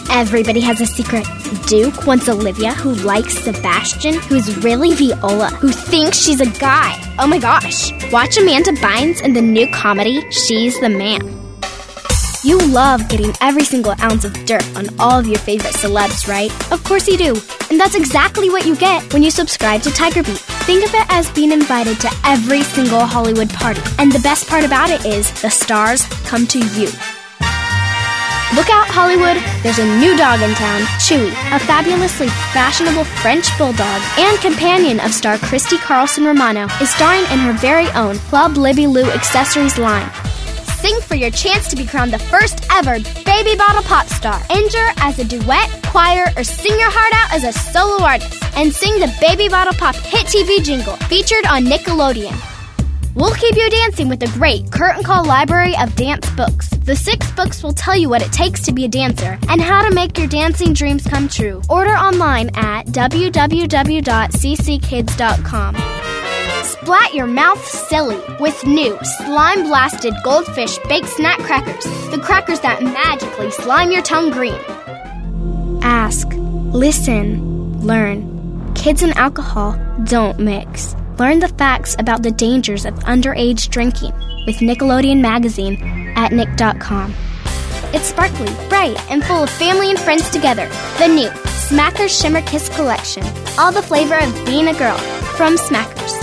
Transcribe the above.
Everybody has a secret. Duke wants Olivia, who likes Sebastian, who's really Viola, who thinks she's a guy. Oh my gosh. Watch Amanda Bynes in the new comedy, She's the Man. You love getting every single ounce of dirt on all of your favorite celebs, right? Of course you do. And that's exactly what you get when you subscribe to Tiger Beat. Think of it as being invited to every single Hollywood party. And the best part about it is the stars come to you. Look out, Hollywood! There's a new dog in town, Chewy, a fabulously fashionable French bulldog and companion of star Christy Carlson Romano, is starring in her very own Club Libby Lou accessories line. Sing for your chance to be crowned the first ever Baby Bottle Pop Star. Enter as a duet, choir, or sing your heart out as a solo artist. And sing the Baby Bottle Pop hit TV jingle featured on Nickelodeon. We'll keep you dancing with the great Curtain Call library of dance books. The 6 books will tell you what it takes to be a dancer and how to make your dancing dreams come true. Order online at www.cckids.com. Splat your mouth silly with new slime-blasted goldfish baked snack crackers. The crackers that magically slime your tongue green. Ask, listen, learn. Kids and alcohol don't mix. Learn the facts about the dangers of underage drinking with Nickelodeon Magazine at nick.com. It's sparkly, bright, and full of family and friends together. The new Smackers Shimmer Kiss Collection. All the flavor of being a girl from Smackers.